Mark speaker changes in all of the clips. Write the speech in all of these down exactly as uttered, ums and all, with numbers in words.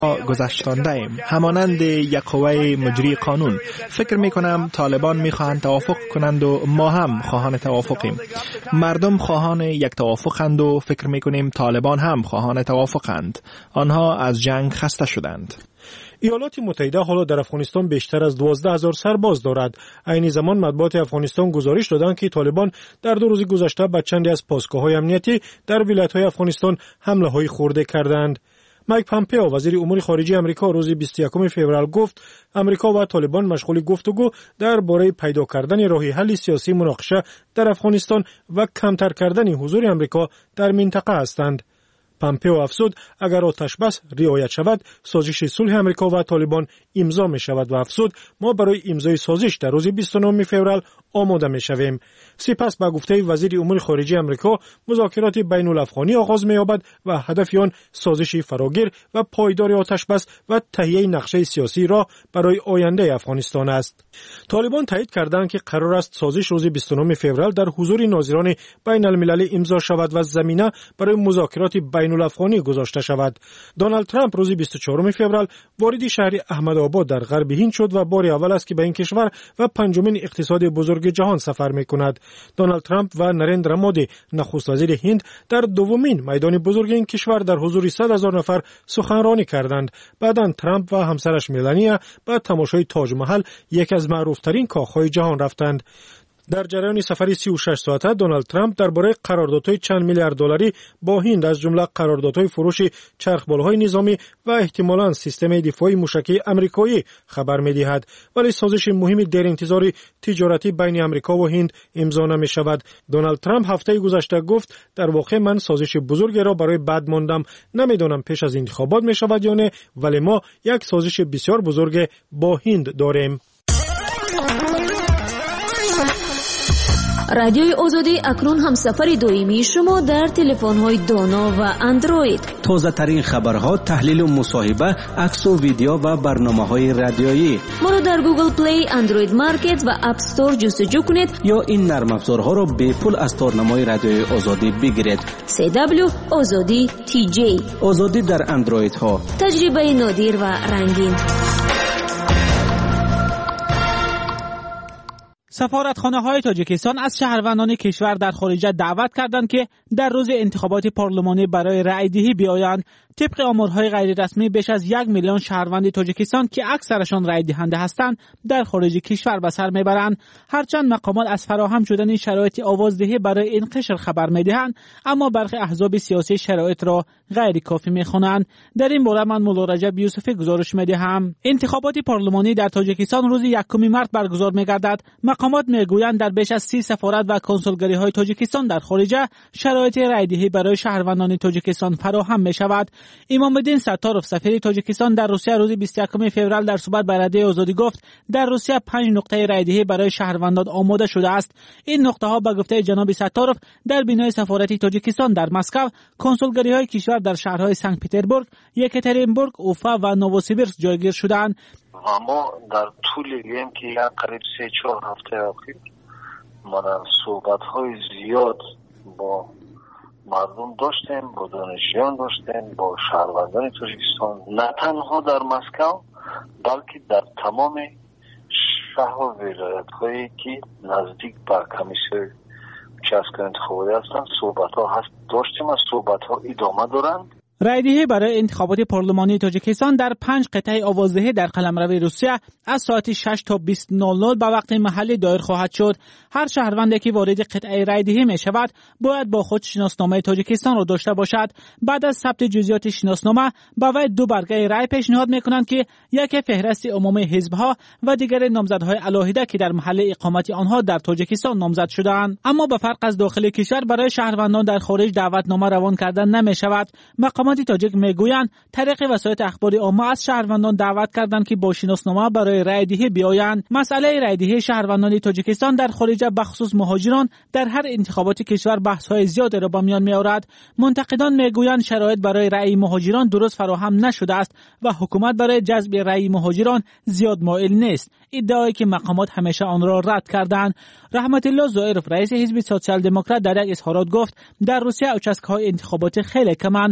Speaker 1: گذشتانده ایم. همانند یک قوه مجری قانون فکر می کنم طالبان می خواهند توافق کنند و ما هم خواهان توافقیم. مردم خواهان یک توافقند و فکر می کنیم طالبان هم خواهان توافقند. آنها از جنگ خسته شدند.
Speaker 2: ایالات متحده حالا در افغانستان بیشتر از دوازده هزار سرباز دارد. عین زمان مطبوعات افغانستان گزارش دادند که طالبان در دو روز گذشته به چندی از پاسگاه‌های امنیتی در ولایت‌های افغانستان حمله‌های خرده کردند. مایک پامپئو وزیر امور خارجه آمریکا روز بیست و یکم فوریه گفت آمریکا و طالبان مشغول گفتگو درباره پیدا کردن راه حل سیاسی مناقشه در افغانستان و کمتر کردن حضور آمریکا در منطقه هستند. پامپئو افزود اگر آتش بس رعایت شود سازش صلح آمریکا و طالبان امضا می شود و افزود ما برای امضای سازش در روز بیست و نهم فوریه آماده می شویم. سپس با گفته وزیر امور خارجه آمریکا مذاکرات بین الافغانی آغاز می یابد و هدف آن سازش فراگیر و پایدار آتش بس و تهیه نقشه سیاسی را برای آینده افغانستان است. طالبان تایید کردند که قرار است سازش روز بیست و نهم فوریه در حضور ناظران بین المللی امضا شود و زمینه برای مذاکرات بین الافغانی گذاشته شود. دونالد ترامپ روز بیست و چهارم فوریه وارد شهر احمدآباد در غرب هند شد و بار اول است که به این کشور و پنجمین اقتصاد بزرگ جهان سفر می‌کند. دونالد ترامپ و نریندرا مودی نخست وزیر هند در دومین میدان بزرگ این کشور در حضور صد هزار نفر سخنرانی کردند. بعداً ترامپ و همسرش ملانیا به تماشای تاج محل، یک از معروف‌ترین کاخ‌های جهان رفتند. در جریان سفری سی و شش ساعته دونالد ترامپ درباره قراردادهای چند میلیارد دلاری با هند از جمله قراردادهای فروش چرخبال‌های نظامی و احتمالاً سیستم دفاعی موشکی آمریکایی خبر می‌دهد، ولی سازش مهمی در انتظار تجارتی بین آمریکا و هند امضا نمی‌شود. دونالد ترامپ هفته گذشته گفت در واقع من سازش بزرگی را برای بعد ماندم، نمی‌دانم پیش از انتخابات می‌شود یا نه، ولی ما یک سازش بسیار بزرگ با هند داریم.
Speaker 3: رادیوی آزادی اکنون هم سفر دائمی شما در تلفن‌های دانا و اندروید.
Speaker 4: تازه ترین خبرها، تحلیل و مصاحبه، عکس و ویدیو و برنامه‌های رادیویی.
Speaker 3: ما را در گوگل پلی، اندروید مارکت و اپ استور جستجو کنید
Speaker 4: یا این نرم افزارها را به پول از تارنمای رادیوی آزادی بگیرید.
Speaker 3: سی دبلیو آزادی تی جی.
Speaker 4: آزادی در اندروید ها.
Speaker 3: تجربه نادر و رنگین.
Speaker 5: سفارتخانه‌های تاجیکستان از شهروندان کشور در خارج دعوت کردند که در روز انتخابات پارلمانی برای رأی‌دهی بیایند. طبق آمارهای غیر رسمی بیش از یک میلیون شهروند تاجیکستان که اکثرشان رأی دهنده هستند در خارج کشور به سر میبرند. هرچند مقامات از فراهم شدن شرایط آوازدهی برای این قشر خبر میدهند، اما برخی احزاب سیاسی شرایط را غیر کافی میخوانند. در این باره من مولا رجب یوسفی گزارش میدهم. انتخابات پارلمانی در تاجیکستان روز یکم مارس برگزار میگردد. مقامات میگویند در بیش از سی سفارت و کنسولگری‌های تاجیکستان در خارج شرایط رأی‌دهی برای شهروندان تاجیکستان فراهم میشود. امام الدین ستارov سفیر تاجیکستان در روسیه روز بیست و یکم فوریه در صحبت با رادیو آزادی گفت در روسیه پنج نقطه رأی‌دهی برای شهروندان آماده شده است. این نقطه‌ها به گفته جناب ستارov در بینای سفارت تاجیکستان در مسکو، کنسولگری‌های کشور در شهرهای سنت پترزبورگ، یکاترینبورگ، اوفا و نووسیبیرسک جایگیر شدند.
Speaker 6: ما در طول این که یک قریب سه چهار هفته اخیر ما در صحبت‌های زیاد با مردم داشتیم، با دانشجویان داشتیم، با شهروندان تاجیکستان، نه تنها در مسکو بلکه در تمام شهر و ولایت‌هایی که نزدیک به کمیسیون چسک انتخاباتی هستند صحبت‌ها هست داشتیم و صحبت‌ها ادامه دارند.
Speaker 5: رأی‌دهی برای انتخابات پارلمانی تاجیکستان در پنج قطعه آوازدهی در قلمرو روسیه از ساعت شش تا بیست و صفر به وقت محلی دایر خواهد شد. هر شهروندی که وارد قطعه رأی‌دهی می شود باید با خود شناسنامه تاجیکستان را داشته باشد. بعد از ثبت جزئیات شناسنامه با وی دو برگه رأی پیشنهاد می‌کنند که یک فهرست عمومی حزب‌ها و دیگر نامزدهای علاهده که در محل اقامت آنها در تاجیکستان نامزد شده‌اند. اما به فرق از داخل کشور برای شهروندان در خارج دعوتنامه روان کردن نمی‌شود. مقامات تاجیک میگویند طریق وسایل اخباری عامه از شهروندان دعوت کردند که با شناسنامه برای رأی‌دهی بیایند. مسئله رأی‌دهی شهروندان تاجیکستان در خارج بخصوص مهاجران در هر انتخابات کشور بحث‌های زیادی را به میان می‌آورد. منتقدان میگویند شرایط برای رأی مهاجران درست فراهم نشده است و حکومت برای جذب رأی مهاجران زیاد مایل نیست. ادعایی که مقامات همیشه آن را رد کردند. رحمت الله زائرف رئیس حزب سوسیال دموکرات در یک اظهارات گفت در روسیه اچسک‌های انتخاباتی خیلی کمند. به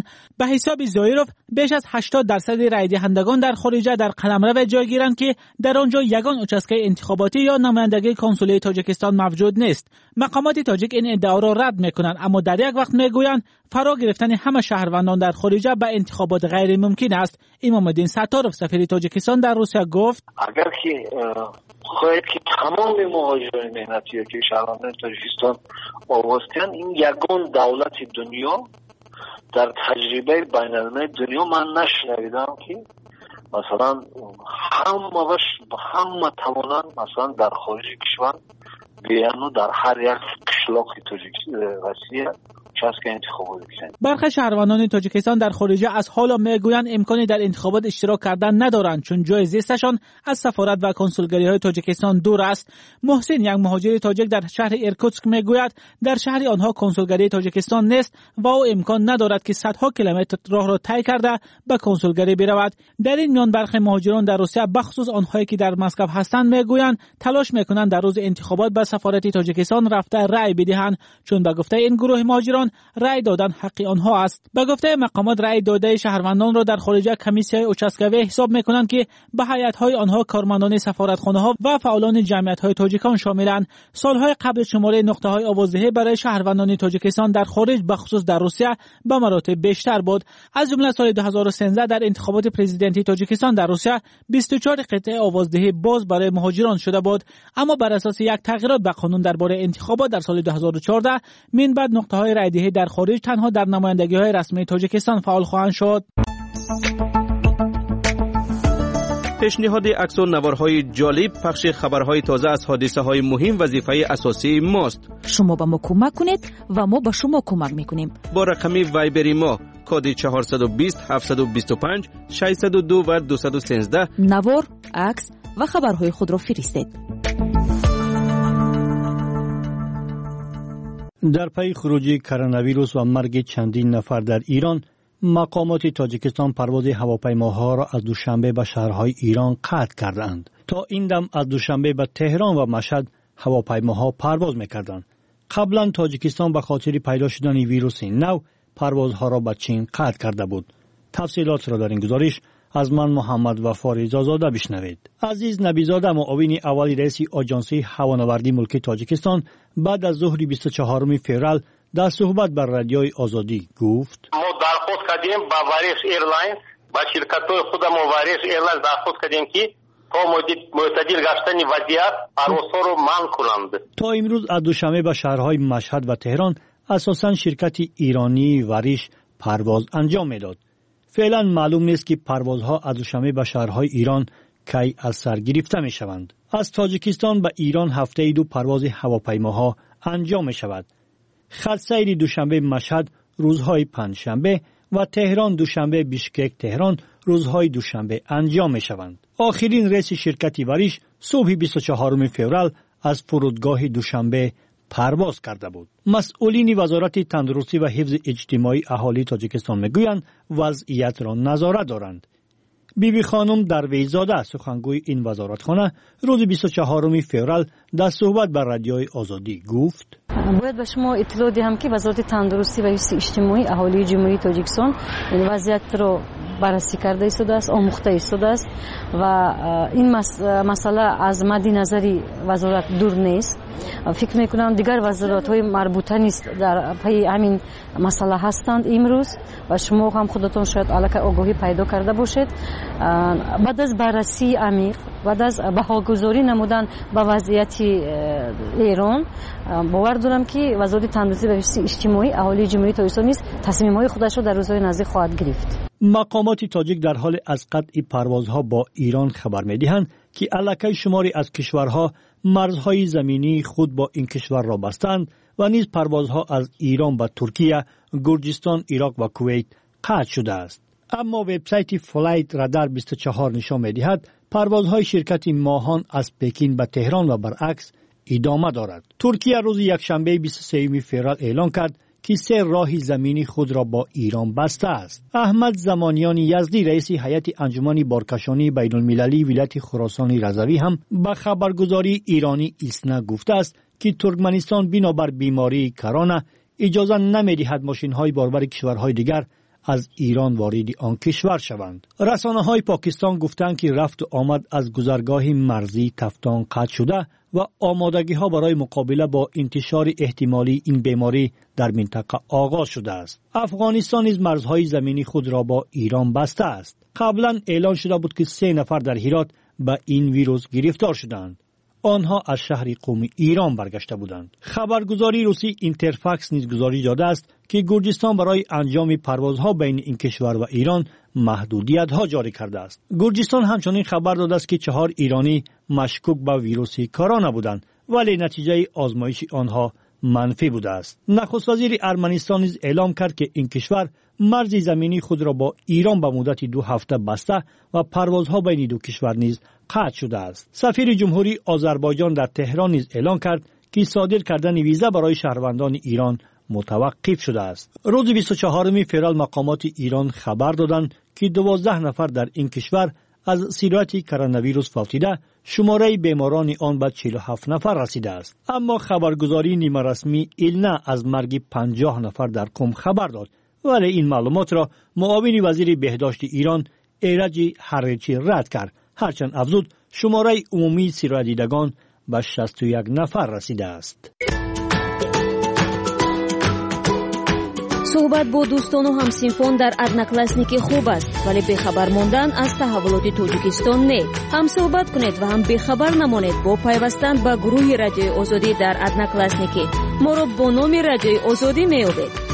Speaker 5: حساب زویروف بیش از هشتاد درصد رای دهندگان در خارجه در قلمرو جای گیرند که در آنجا یگان اچسکه انتخاباتی یا نمایندگی کنسولی تاجیکستان موجود نیست. مقامات تاجیک این ادعا را رد میکنند، اما در یک وقت میگویند فرا گرفتن همه شهروندان در خارجه به انتخابات غیر ممکن است. امام الدین ستارov سفیر تاجیکستان در روسیه گفت
Speaker 6: اگر که خواهید که تمام مهاجران مهنتی که شهروندان تاجیکستان آوازتن، این یگان دولت دنیا در تجربه بین المللی دنیا من نشنیدم که مثلا همه وش همه توانن مثلا در خارج کشور بیانو در هر یک قشلاق تاجیکستان چسکه انتخابات بکنند.
Speaker 5: برخی شهروندان تاجیکستان در خارجه از حالا میگویند امکانی در انتخابات اشتراک کردن ندارند چون جای زیستشان از سفارت و کنسولگری های تاجیکستان دور است. محسن، یک مهاجر تاجیک در شهر ایرکوتسک، میگوید در شهر آنها کنسولگری تاجیکستان نیست و او امکان ندارد که صدها کیلومتر راه را طی کرده به کنسولگری برود. در این میان برخی مهاجران در روسیه بخصوص آنهایی که در مسکو هستند میگویند تلاش میکنند در روز انتخابات به سفارت تاجیکستان رفته رأی بدهند چون به گفته این گروه مهاجران رأی دادن حق آنها است. به گفته مقامات رأی داده شهروندان را در خارجه کمیسیای اوچسکوی حساب میکنند که به هیئت‌های آنها کارمندان سفارتخانه‌ها و فعالان جمعیت‌های تاجیکان شاملند. سالهای قبل شماره نقطه‌های آوازدهی برای شهروندان تاجیکستان در خارج به خصوص در روسیه به مراتب بیشتر بود. از جمله سال دو هزار و سیزده در انتخابات پرزیدنتی تاجیکستان در روسیه بیست و چهار قطعه آوازدهی باز برای مهاجران شده بود، اما بر اساس یک تغییرات به قانون درباره انتخابات در سال دو هزار و چهارده من بعد نقطه‌های رأی‌دهی در خارج تنها در نمایندگی‌های رسمی تاجیکستان فعال خواهند شد.
Speaker 4: پیشنهاد عکس و نوارهای جالب، پخش خبرهای تازه از حادثه‌های مهم وظیفه اساسی ماست.
Speaker 7: شما به ما کمک کنید و ما به شما کمک می‌کنیم.
Speaker 4: با رقم وایبری ما کد چهارصد و بیست هفتصد و بیست و پنج ششصد و دو و دویست و سیزده
Speaker 7: نوار، عکس و خبرهای خود را فرستید.
Speaker 2: در پی خروجی کرونا ویروس و مرگ چندین نفر در ایران، مقامات تاجیکستان پرواز هواپیماها را از دوشنبه به شهرهای ایران قطع کردند. تا این دم از دوشنبه به تهران و مشهد هواپیماها پرواز می‌کردند. قبلا تاجیکستان به خاطر پیدا شدن ویروس نو پروازها را به چین قطع کرده بود. تفصیلات را در این گزارش از من محمد وفا رضازاده بشنوید. عزیز نبیزاده، معاون اول رئیس آژانسی هوانوردی ملکی تاجیکستان، بعد از ظهر بیست و چهارم فوریه در صحبت بر رادیوی آزادی گفت:
Speaker 8: ما درخواست کردیم با واریس ایرلاینز، با شرکت خودمون واریس ایرلاینز درخواست کردیم که تا معتدل گشتن وضعیت پروازها رو منع کنند.
Speaker 2: تا امروز از دوشنبه به شهرهای مشهد و تهران اساساً شرکت ایرانی واریش پرواز انجام میداد. فعلا معلوم نیست که پروازها از دوشنبه به شهرهای ایران کی از سر گرفته می شوند. از تاجیکستان به ایران هفته دو پرواز هواپیماها انجام می شود. خط سیر دوشنبه مشهد روزهای پنجشنبه و تهران دوشنبه بیشکک تهران روزهای دوشنبه انجام می شوند. آخرین رئیس شرکت واریش صبح بیست و چهارم فوریه از فرودگاه دوشنبه پرواز کرده بود. مسئولین وزارت تندرستی و حفظ اجتماعی اهالی تاجیکستان میگویند وضعیت را نظارت دارند. بی بی خانم درویزاده، سخنگوی این وزارتخانه، روز بیست و چهارم فوریه در صحبت بر رادیوی آزادی گفت:
Speaker 9: باید به شما اطلاع دهم که وزارت تندرستی و حفظ اجتماعی اهالی جمهوری تاجیکستان این وضعیت را بررسی کرده ایستاده است، آموخته ایستاده است و این مسئله از مد نظری وزارت دور نیست. فکر میکنم دیگر وزارت‌های مربوطه نیست در پی همین مسئله هستند امروز و شما هم خودتون شاید الکی آگاهی پیدا کرده باشید. بعد از بررسی عمیق، بعد از بهاگذاری نمودن به وضعیت ایران، باور دارم که وزارت تندرستی و حفظ اجتماعی اهالی جمهوری تاجیکستان نیز تصمیم‌های خودش را در روزهای نزدیک خواهد گرفت.
Speaker 2: مقامات تاجیک در حال از قطع پروازها با ایران خبر می‌دهند که الکی شماری از کشورها مرزهای زمینی خود با این کشور را بستند و نیز پروازها از ایران به ترکیه، گرجستان، عراق و کویت قطع شده است. اما وبسایت فلایت رادار بیست و چهار نشان می‌دهد پروازهای شرکت ماهان از پکین به تهران و برعکس ادامه دارد. ترکیه روز یکشنبه بیست و سوم فوریه اعلام کرد که سه راه زمینی خود را با ایران بسته است. احمد زمانیان یزدی، رئیس هیئت انجمن بارکشانی بین المللی ولایت خراسان رضوی، هم به خبرگزاری ایرانی ایسنا گفته است که ترکمنستان بنابر بیماری کرونا اجازه نمی‌دهد ماشین‌های باربر کشورهای دیگر
Speaker 10: از ایران وارد آن کشور شوند. رسانه‌های پاکستان گفتند که رفت و آمد از گذرگاه مرزی تفتان قطع شده و آمادگی‌ها برای مقابله با انتشار احتمالی این بیماری در منطقه آغاز شده است. افغانستان نیز مرزهای زمینی خود را با ایران بسته است. قبلا اعلان شده بود که سه نفر در هرات به این ویروس گرفتار شدند. آنها از شهر قم ایران برگشته بودند. خبرگزاری روسی اینترفاکس نیز گزارش داده است که گرجستان برای انجام پروازها بین این کشور و ایران محدودیت‌ها جاری کرده است. گرجستان همچنین خبر داده است که چهار ایرانی مشکوک به ویروس کرونا بودند ولی نتیجه آزمایش آنها منفی بوده است. نخست وزیر ارمنستان نیز اعلام کرد که این کشور مرز زمینی خود را با ایران به مدت دو هفته بسته و پروازها بین دو کشور نیز قطع شده است. سفیر جمهوری آذربایجان در تهران نیز اعلام کرد که صادر کردن ویزا برای شهروندان ایران متوقف شده است. روز بیست و چهارم فوریه مقامات ایران خبر دادند که دوازده نفر در این کشور از سیرایت کرونا ویروس فوتیده، شماره بیماران آن به چهل و هفت نفر رسیده است. اما خبرگزاری نیمه رسمی ایلنا از مرگ پنجاه نفر در قم خبر داد، ولی این معلومات را معاون وزیر بهداشت ایران ایرج حریچی رد کرد. هرچند افزود شماره عمومی سیرایت دیدگان به شصت و یک نفر رسیده است.
Speaker 3: صحبت با دوستان و همسینفان در ادناکلاسنیکی خوب است، ولی بخبر ماندن از تحولات توجیکستان نه. هم صحبت کنید و هم بخبر نمانید با پیوستن به گروه رادیوی آزادی در ادناکلاسنیکی. ما را با نام رادیوی آزادی میابید.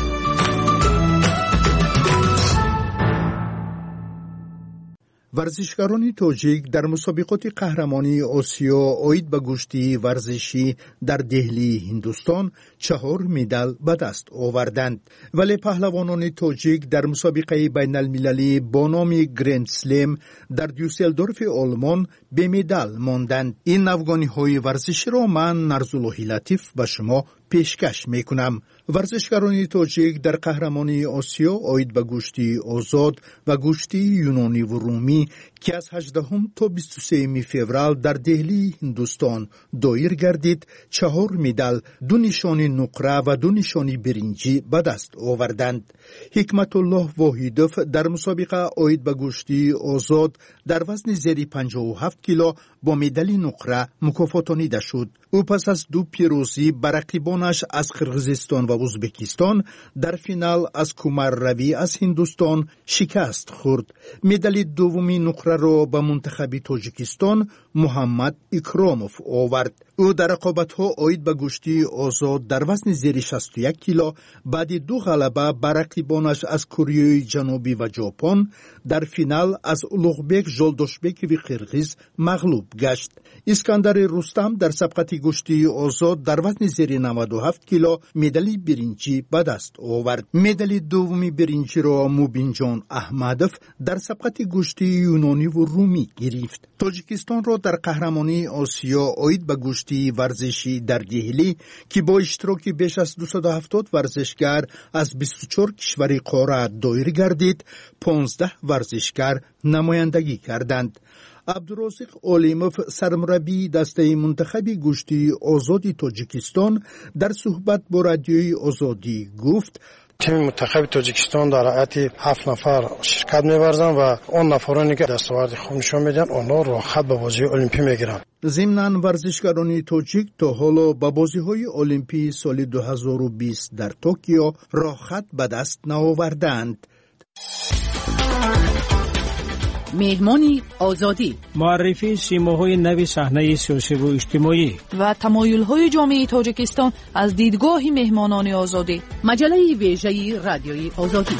Speaker 11: ورزشکاران تاجیک در مسابقات قهرمانی آسیا عاید به گشتی ورزشی در دهلی هندوستان چهار مدال به دست آوردند، ولی پهلوانان تاجیک در مسابقه بین المللی با نام گرند سلم در دیوسلدورف آلمان به مدال ماندند. این افغانی های ورزشی را من نرزاللهی لطیف به شما پیشکش میکنم. ورزشکاران تاجیک در قهرمانی آسیا عاید به گشتی آزاد و گشتی یونانی و رومی که از هجدهم تا بیست و سوم فوریه در دهلی هندوستان دایر گردید چهار مدال، دو نشانی نقره و دو نشانی برنجی به دست آوردند. حکمت الله واحدوف در مسابقه عاید به گشتی آزاد در وزن زیر پنجاه و هفت کیلو با مدال نقره مکافاتانیده شد. او پس از دو پیروزی بر رقیبانش از قرقیزستان و ازبکستان در فینال از کومار روی از هندوستان شکست خورد. مدال دومی نقره را به منتخب تاجیکستان محمد اکراموف آورد. او در رقابت‌ها عاید به گشتی آزاد در وزن زیر شصت و یک کیلو بعد دو غلبه بر رقیبانش از کره جنوبی و ژاپن در فینال از اولوغبک ژولدوشبک و قرقیز مغلوب گشت. اسکندر رستم در سبقت گشتی آزاد در وزن زیر نود و هفت کیلو مدال برنجی به دست آورد. مدال دومی برنجی را موبینجان احمدوف در سبقت گشتی یونانی و رومی گرفت. تاجیکستان را در قهرمانی آسیا عاید به گشتی ورزشی در دهلی که با اشتراک بیش از دویست و هفتاد ورزشگر از بیست و چهار کشور قاره دایر گردید، پانزده ورزشگر نمایندگی کردند. عبدالرازق علیموف سرمربی دسته منتخب گشتی آزادی تاجیکستان در صحبت با رادیوی آزادی گفت
Speaker 12: تیم منتخب تاجیکستان در هیئت هفت نفر شرکت می‌ورزند و اون نفرانی که دستاورد خوب نشون میدن اونها راحت به بازی المپی میگیرن.
Speaker 11: ضمناً ورزشکاران تاجیک تا حالا به بازی‌های المپی سال دو هزار و بیست در توکیو راحت به دست نآوردند.
Speaker 13: مهمانی آزادی،
Speaker 14: معرفی سیماهای نوی صحنه سیاسی و اجتماعی
Speaker 13: و تمایل‌های جامعه تاجیکستان از دیدگاه مهمانان آزادی. مجله ویژه رادیوی آزادی.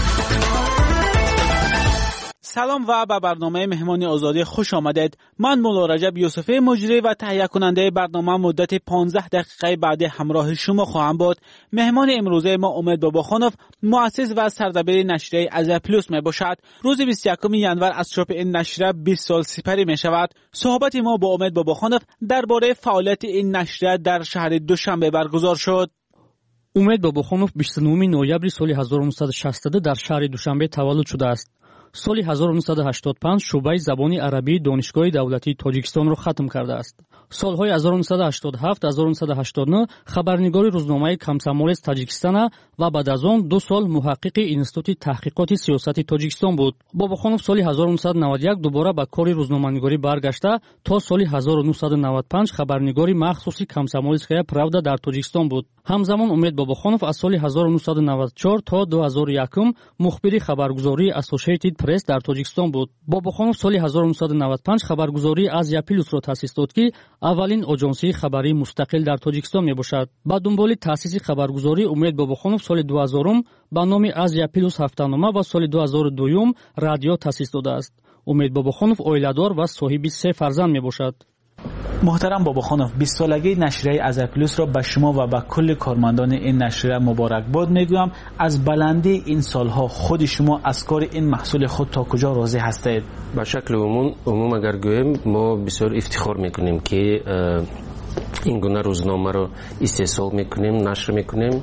Speaker 5: سلام و به برنامه مهمانی آزادی خوش آمدید. من مولا رجب یوسفی مجری و تهیه کننده برنامه مدت پانزده دقیقه بعد همراه شما خواهم بود. مهمان امروزه ما امید باباخانوف، مؤسس و سردبیر نشریه از پلوس می باشد. روز بیست و یکم ژانویه از چاپ این نشریه بیست سال سپری می شود. صحبت ما با امید باباخانوف درباره فعالیت این نشریه در شهر دوشنبه برگزار شد.
Speaker 15: امید باباخانوف بیست و نهم نوامبر سال هزار و نهصد و شصت دو در شهر دوشنبه تولد شده است. سال هزار و نهصد و هشتاد و پنج شعبه زبان عربی دانشگاه دولتی تاجیکستان را ختم کرده است. солҳои ҳазору нуҳсаду ҳаштоду ҳафт - ҳазору нуҳсаду ҳаштоду нӯ хабарнигори рӯзномаи Комсомолец Таҷикистона ва баъд аз он ду сол муҳаққиқи Институти таҳқиқоти сиёсати Тоҷикистон буд. Бобохонов соли ҳазору нуҳсаду наваду як дубора ба кори рӯзноманигорӣ баргашта, то соли ҳазору нуҳсаду наваду панҷ хабарнигори махсуси Комсомольская правда дар Тоҷикистон буд. ҳамзамон Умед Бобохонов аз соли ҳазору нуҳсаду наваду чор то ду ҳазору якум мухбири хабаргузории Associated Press дар Тоҷикистон буд. Бобохонов соли ҳазору нуҳсаду наваду панҷ хабаргузории Азия Плюсро таъсис дод, ки аввалин оҷонсии хабарии мустақил дар Тоҷикистон мебошад. Ба дунболи таъсиси хабаргузорӣ Умед Бобохонов соли дуҳазорум ба номи Азия Плюс ҳафтанома ва соли ду ҳазору дуюм радио таъсис додааст. Умед Бобохонов оиладор ва соҳиби се фарзанд мебошад.
Speaker 5: محترم باباخانov، بیست سالگی نشریه آزیا پلوس را به شما و به کل کارمندان این نشریه مبارکباد میگویم. از بلندی این سالها خود شما از کار این محصول خود تا کجا راضی هستید؟
Speaker 16: به شکل عموم عموم اگر گویم ما بسیار افتخار میکنیم که این گونه روزنامه رو استحصال میکنیم، نشر میکنیم.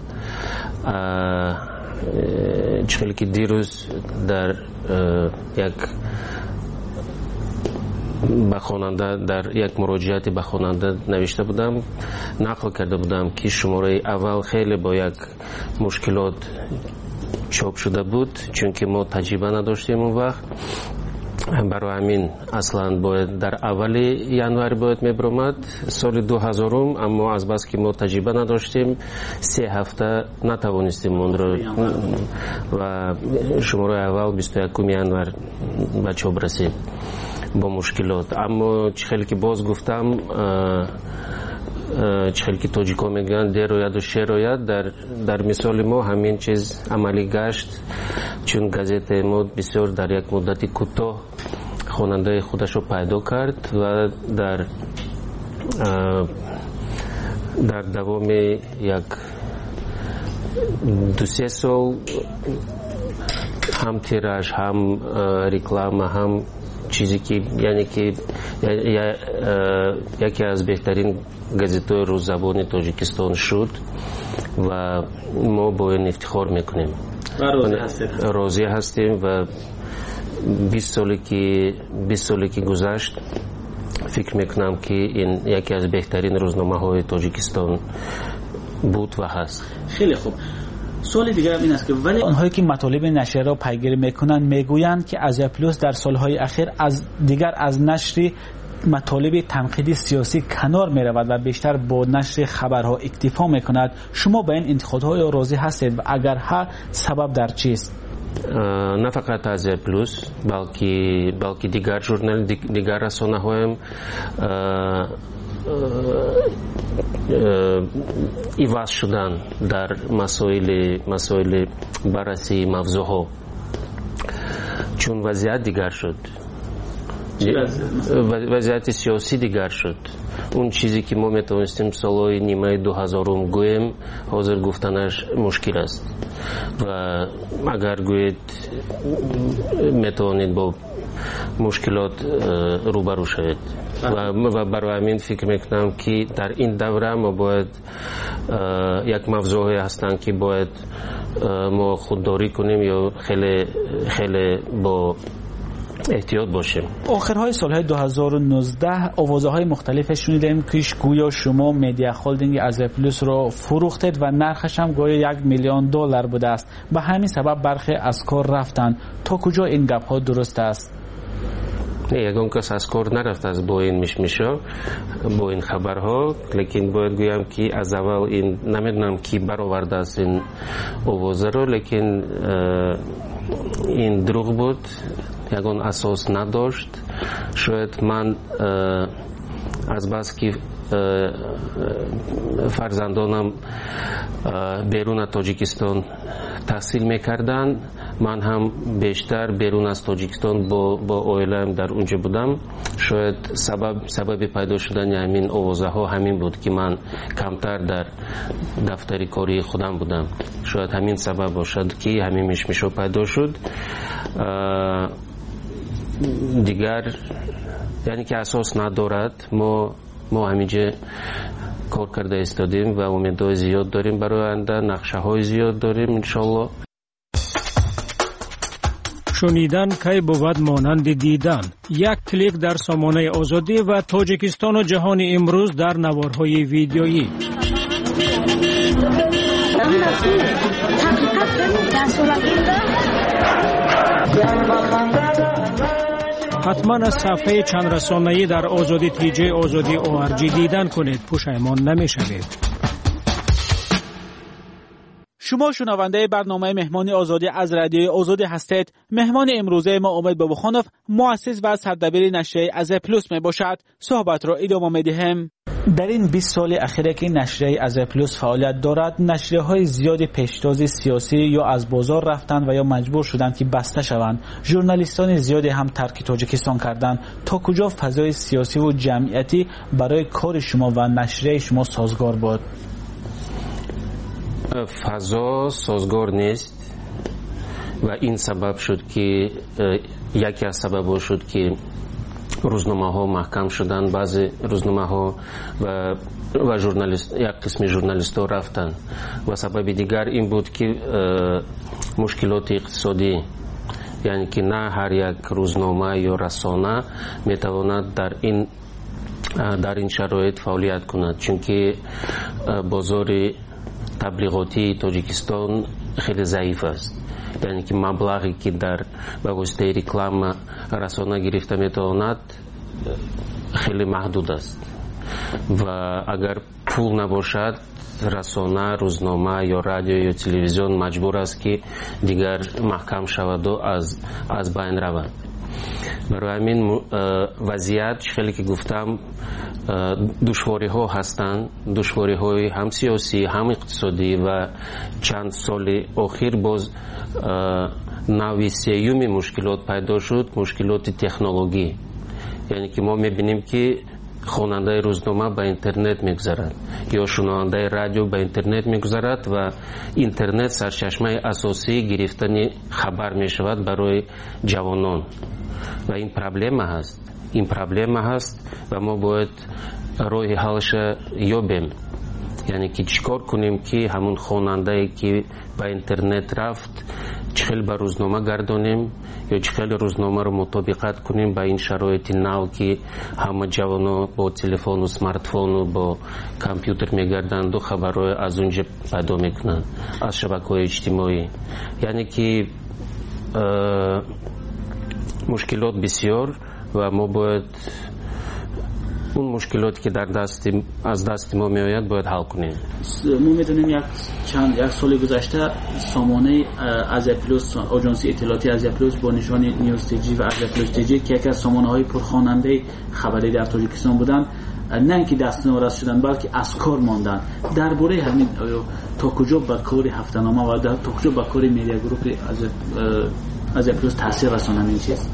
Speaker 16: چخیلی که دیروز در یک به خواننده در یک مراجعاتی به خواننده نوشته بودم، نقل کرده بودم که شماره اول خیلی با یک مشکلات چاپ شده بود، چون که ما تجربه نداشتیم اون وقت. برای همین اصلا باید در اول ینوار باید میبرامد سال دو هزارم، اما از بس که ما تجربه نداشتیم سه هفته نتوانستیم اون رو و شماره اول بیست و یکم ینوار به چاپ رسید با مشکلات. اما چخیلی که باز گفتم چخیلی که تاجیکا میگن در روید و شیر روید، در, در مثال ما همین چیز عملی گشت، چون گازت ما بسیار در یک مدتی کوتاه خواننده خودش رو پیدا کرد و در در دوام یک دو سه سال هم تیراژ، هم رکلام، هم چیزی که یعنی که یکی از بهترین گازت‌های روززبان تاجیکستان شد و ما با این افتخار میکنیم.
Speaker 5: راضی هستیم.
Speaker 16: راضی هستیم و بیست سالی که بیست سالی که گذشت فکر میکنم که این یکی از بهترین روزنامه‌های تاجیکستان بود و هست.
Speaker 5: خیلی خوب. سوال دیگر این است که ولی آنهایی که مطالب نشریه را پیگیری میکنند میگویند که آزیا پلوس در سالهای اخیر از دیگر از نشر مطالب تنقیدی سیاسی کنار میرود و بیشتر با نشر خبرها اکتفا میکند. شما به این انتقادهای راضی هستید و اگر ها سبب در چیست؟
Speaker 16: نه فقط آزیا پلوس بلکه بلکه دیگر ژورنال دیگر رسانه‌ها هم ایواز شدن در مسائل مسائل بررسی موضوعها، چون وضعیت دیگر شد، وضعیت سیاسی دیگر شد. اون چیزی که ما میتونستیم سالهای نیمه دو هزارم گویم حاضر گفتنش مشکل است و اگر گوید میتونید با مشکلات روبرو شوید و برای همین فکر میکنم که در این دوره ما باید یک موضوعی هستن که باید ما خودداری کنیم یا خیلی خیلی با احتیاط باشیم.
Speaker 5: آخرهای سالهای دو هزار و نوزده آوازهای مختلف شنیدیم که گویا شما مدیا هولدینگ آزیا پلوس رو فروختید و نرخش هم گویا یک میلیون دلار بوده است. به همین سبب برخی از کار رفتن. تا کجا این گپ ها درست است؟
Speaker 16: نه، یگان کس از کار نرفت از با این میشمیشا، با این خبرها، لیکن باید گویم که از اول این نمیدونم کی برآورده است این آوازه رو، لیکن این دروغ بود، یگان اساس نداشت. شاید من از بس که فرزندانم بیرون تاجیکستان تحصیل میکردن، من هم بیشتر بیرون از تاجیکستان با با اویلم در اونجا بودم. شاید سبب سبب پیدا شدن همین آوازه ها همین بود که من کمتر در دفتر کاری خودم بودم. شاید همین سبب باشد که همین مشمشو پیدا شد. دیگر یعنی که اساس ندارد. ما ما همینجا کار کرده استادیم و امیدهای زیاد داریم برای آینده، نقشه های زیاد داریم انشالله.
Speaker 14: شنیدن کی بود مانند دیدن. یک کلیک در سامانه آزادی و تاجیکستان و جهان امروز در نوارهای ویدیویی. حتما از صفحه چند رسانه‌ای در آزادی تی جی آزادی او آر جی دیدن کنید، پشیمان نمی‌شوید.
Speaker 5: شما شنونده برنامه مهمان آزادی از رادیوی آزادی هستید. مهمان امروزه ما امید باباخانوف، مؤسس و سردبیر نشریه از پلوس می باشد. صحبت را ادامه می‌دهیم. در این بیست سال اخیر که نشریه از پلوس فعالیت دارد، نشریه های زیادی پیشتاز سیاسی یا از بازار رفتند و یا مجبور شدند که بسته شوند. ژورنالیستان زیادی هم ترک تاجیکستان کردند. تا کجا فضای سیاسی و جمعیتی برای کار شما و نشریه شما سازگار بود؟
Speaker 16: فضا سازگار نیست و این سبب شد که یکی از سبب شد که روزنامه ها محکم شدن، بعضی روزنامه ها و و ژورنالیست یک قسم ژورنالیست ها رفتن و سبب دیگر این بود که مشکلات اقتصادی، یعنی که نه هر یک روزنامه یا رسانه میتواند در این در این شرایط فعالیت کند، چون که بازار تبلیغاتی تاجیکستان خیلی ضعیف است. یعنی که مبلغی که در به واسطه رکلام رسانه گرفته میتواند خیلی محدود است و اگر پول نباشد رسانه، روزنامه یا رادیو یا تلویزیون مجبور است که دیگر محکم شود و از از بین رود. برای همین وضعیت خیلی که گفتم دشواری ها هستند، دشواری های هم سیاسی هم اقتصادی و چند سال اخیر باز نوع سیوم مشکلات پیدا شد، مشکلات تکنولوژی. یعنی که ما میبینیم که خواننده روزنامه به اینترنت میگذرد یا شنونده رادیو به اینترنت میگذرد و اینترنت سرچشمه اساسی گرفتن خبر میشود برای جوانان و این پرابلم هست. این پرابلم هست و ما باید راه حلش یابیم. یعنی که چیکار کنیم که همون خواننده که به اینترنت رفت چخیل به روزنامه گردانیم یا چخیل روزنامه رو مطابقت کنیم با این شرایط نو که همه جوانا با تلفن و سمارت فون و با کامپیوتر میگردند و خبرهای از اونجا پیدا میکنند از شبکه‌های اجتماعی. یعنی که مشکلات بسیار و ما باید اون مشکلاتی که در دست از دست ما میآید باید حل کنیم.
Speaker 5: ما میدونیم یک چند یک سال گذشته سامانه از پلوس، آژانس اطلاعاتی از پلوس با نشان نیوز تیجی و از پلوس تیجی که یکی از سامانه های پرخواننده خبری در تاجیکستان بودند، نه اینکه دست نوراست شدن بلکه از کار ماندن. درباره همین تا کجا به کار هفته‌نامه و تا کجا به کار میدیا گروپ از از پلوس تاثیر رسانه این چیست؟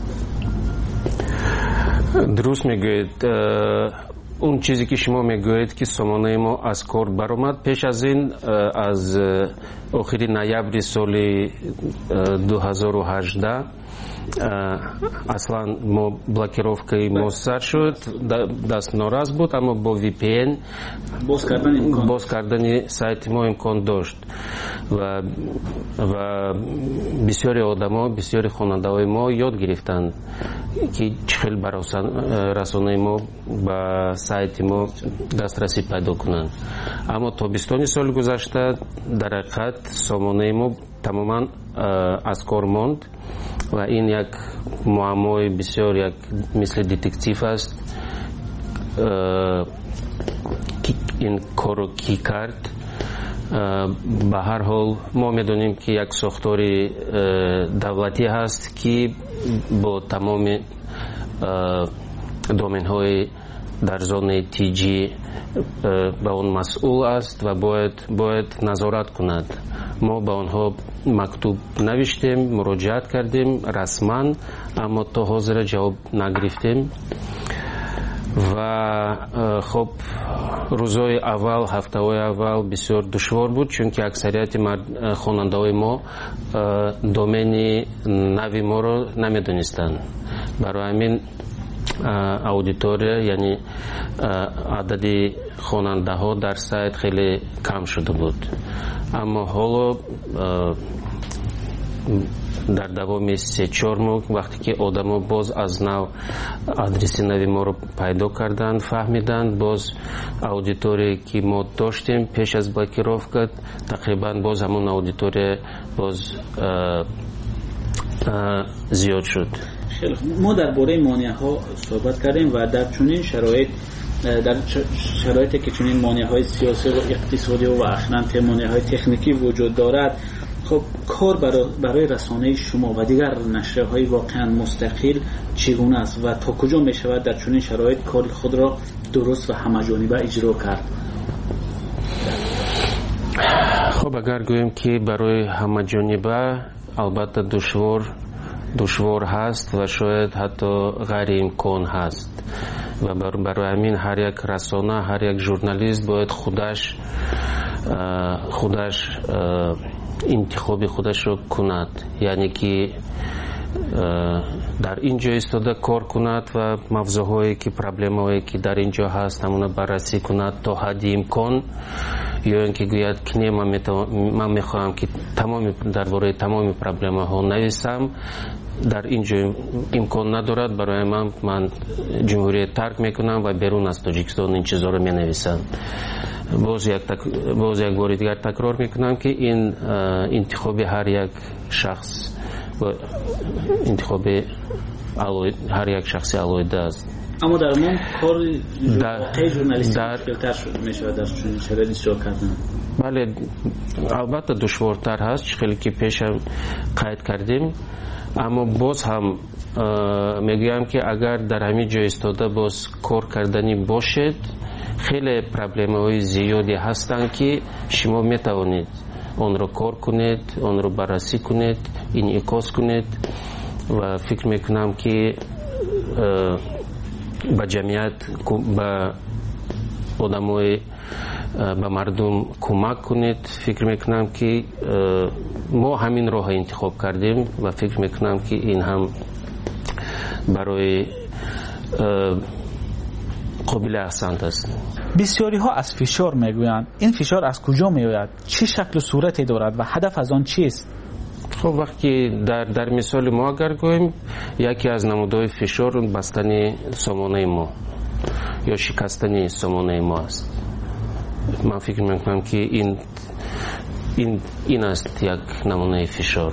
Speaker 16: درست میگوید. اون چیزی که شما میگوید که سامانه ما از کار برآمد، پیش از این از آخر نوامبر سال دو هزار و هجده اصلا ما بلاکировкой ما سر شد، دست ناراض بود، اما با وی پی ان
Speaker 5: باز کردن امکان
Speaker 16: باز کردن سایت ما امکان داشت و و بسیاری آدما، بسیاری خواننده‌های ما یاد گرفتند که چخیل برای رسانه ما با سایت ما دسترسی پیدا کنند. اما تابستان سال گذشته در حقیقت سامانه ما تماما از کار ماند و این یک معمای بسیار یک مثل دتکتیو است. این کارو کی کرد؟ به هر حال ما میدونیم که یک ساختار دولتی هست که با تمام دومین های در زون تی جی به اون مسئول است و باید باید نظارت کند. ما به آنها مکتوب نوشتیم، مراجعت کردیم رسما، اما تا حاضر جواب نگرفتیم و خب روزهای اول، هفته‌های اول بسیار دشوار بود، چون که اکثریت خواننده‌های ما دومین نوی ما رو نمیدونستند. برای همین اودیتوری، یعنی عدد خواننده ها در سایت خیلی کم شده بود. اما حالا дар давоми се чор моҳ вақте ки одамо боз аз нав адреси нави моро пайдо карданд, фаҳмиданд, боз аудиторие ки мо доштем пеш аз блокировка тақрибан боз ҳамон аудитория боз зиёд шуд.
Speaker 5: мо дар бораи монеаҳо суҳбат кардем ва дар чунин шароит дар шароите ки чунин монеаҳои сиёсӣ ва иқтисодӣ ва ахиран монеаҳои техникӣ вуҷуд дорад, خب کار برای رسانه شما و دیگر نشریه‌های واقعا مستقل چگونه است و تا کجا می شود در چنین شرایط کار خود را درست و همه‌جانبه اجرا کرد؟
Speaker 16: خب اگر گوییم که برای همه‌جانبه البته دشوار دشوار هست و شاید حتی غیر امکان هست و برای همین هر یک رسانه، هر یک ژورنالیست باید خودش خودش انتخاب خودش رو کند، یعنی که در اینجا ایستاده کار کند و موضوعهایی که پرابلم‌هایی که در اینجا هست همون بررسی کند تا حد امکان، یا اینکه گوید که نه من میخواهم که تمام درباره تمام پرابلم‌ها نویسم، در اینجا امکان ندارد، برای من من جمهوریت ترک میکنم و بیرون از تاجیکستان این چیزا رو مینویسم. باز یک تک... باز یک بار دیگر تکرار میکنم که این انتخاب هر یک شخص و انتخاب علوی... هر یک شخصی علایده است.
Speaker 5: اما در من کار واقعی ژورنالیستی مشکل‌تر شده میشه در چنین شرایطی اجرا کردن.
Speaker 16: بله البته دشوارتر هست، خیلی که پیش هم قید کردیم، اما باز هم میگویم که اگر در همین جای ایستاده باز کار کردنی باشد، خیلی پرابلم‌های زیادی هستند که شما میتوانید آن را کار کنید، آن را بررسی کنید، انعکاس کنید و فکر میکنم که به جمعیت، به آدمای به مردم کمک کنید. فکر میکنم که ما همین راه انتخاب کردیم و فکر میکنم که این هم برای قابل احسنت است.
Speaker 5: بسیاری ها از فشار میگویند. این فشار از کجا میآید؟ چه شکل و صورتی دارد و هدف از آن چیست؟
Speaker 16: خب وقتی در در مثال ما اگر گوییم، یکی از نمودهای فشار بستن سامانه ما یا شکستن سامانه ما است. من فکر میکنم که این این این است یک نمونه فشار.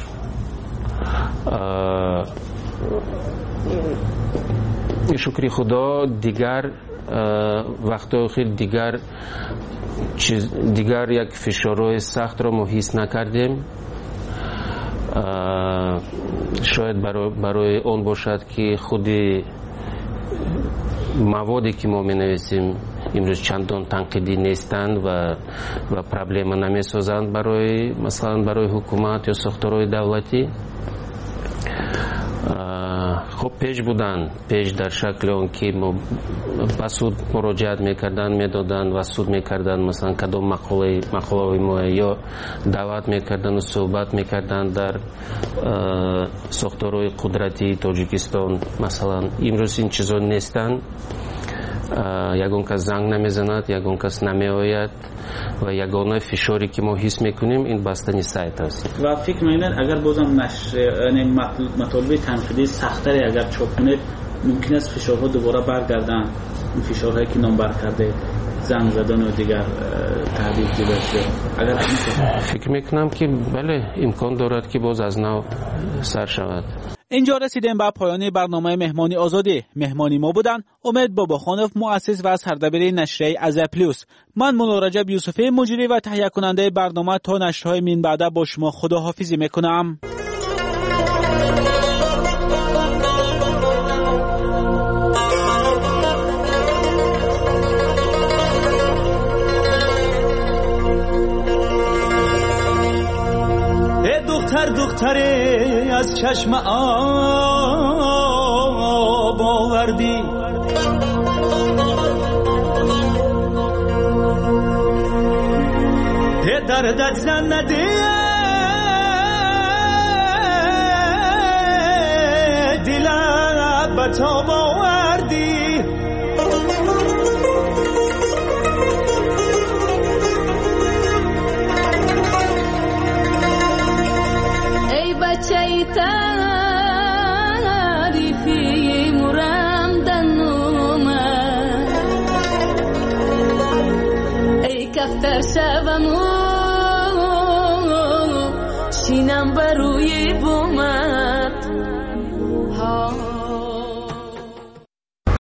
Speaker 16: شکر خدا دیگر وقتا خیلی دیگر چیز دیگر یک فشارهای سخت را ما حس نکردیم. شاید برای برای اون باشد که خود موادی که ما می نویسیم امروز چندان تنقیدی نیستند و و پرابلم نمی سازند برای مثلا برای حکومت یا ساختارهای دولتی. خب پیش بودن، پیش در شکل اون که ما به سود مراجعت میکردن، میدادن و سود میکردن، مثلا کدام مقاله مقاله ما یا دعوت میکردن و صحبت میکردن در ساختارهای قدرتی تاجیکستان. مثلا امروز این چیزا نیستن، یگان کس زنگ نمیزند، یگان کس نمیآید و یگانه فشاری که ما حس میکنیم این بستنی سایت است.
Speaker 5: و فکر میکنید اگر بازم نشر یعنی مطالب تنقیدی سخت‌تری اگر چاپ کنید ممکن است فشارها دوباره برگردن، این فشارهایی که نام بر کرده، زنگ زدن و دیگر تهدید دیگر. اگر
Speaker 16: فکر میکنم که بله امکان دارد که باز از نو سر شود.
Speaker 5: اینجا رسیدیم به پایان برنامه مهمانی آزادی. مهمانی ما بودن امید باباخانوف، مؤسس و سردبیر نشریه ازا پلوس. من مولا رجب یوسفی، مجری و تهیه کننده برنامه، تا نشرهای من بعد با شما خداحافظی میکنم.
Speaker 17: دختر دختره از چشم آب آوردی، دردت زن نده دلم بتاب آوردی.
Speaker 18: ای تعریفی مرم دنومه ای کفتر شبمو